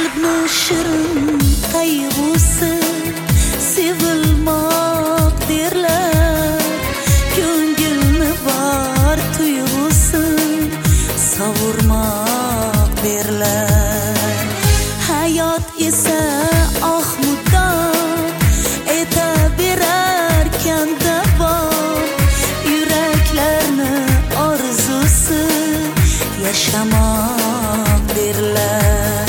Shirin shirin qayg'usi sevilmoq derlar, ko'ngilni bor tuyg'usi savurmoq derlar. Hayot esa oh muddat aytaverarkan davom, yuraklarni orzusi yashamoq derlar.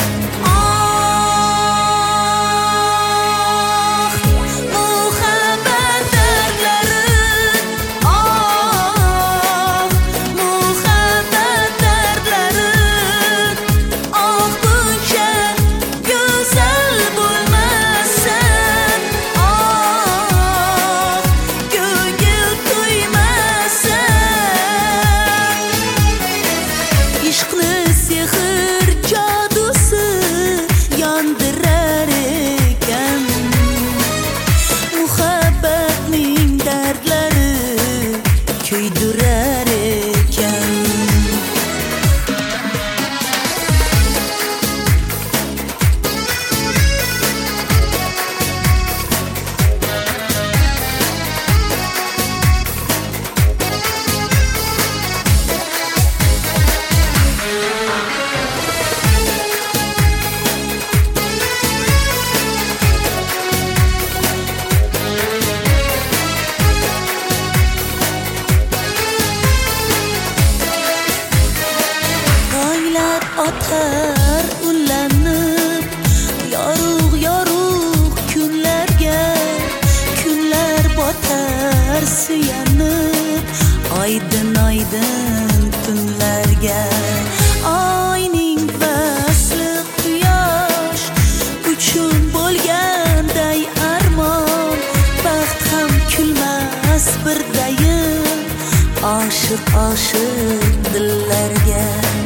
Atar ulanib yorug' kunlarga, kunlar botar suyanib oydin tunlarga. Oyning fasli quyosh uchun bo'lganday armon, baxt ham kulmas bir dayim oshiq dillarga.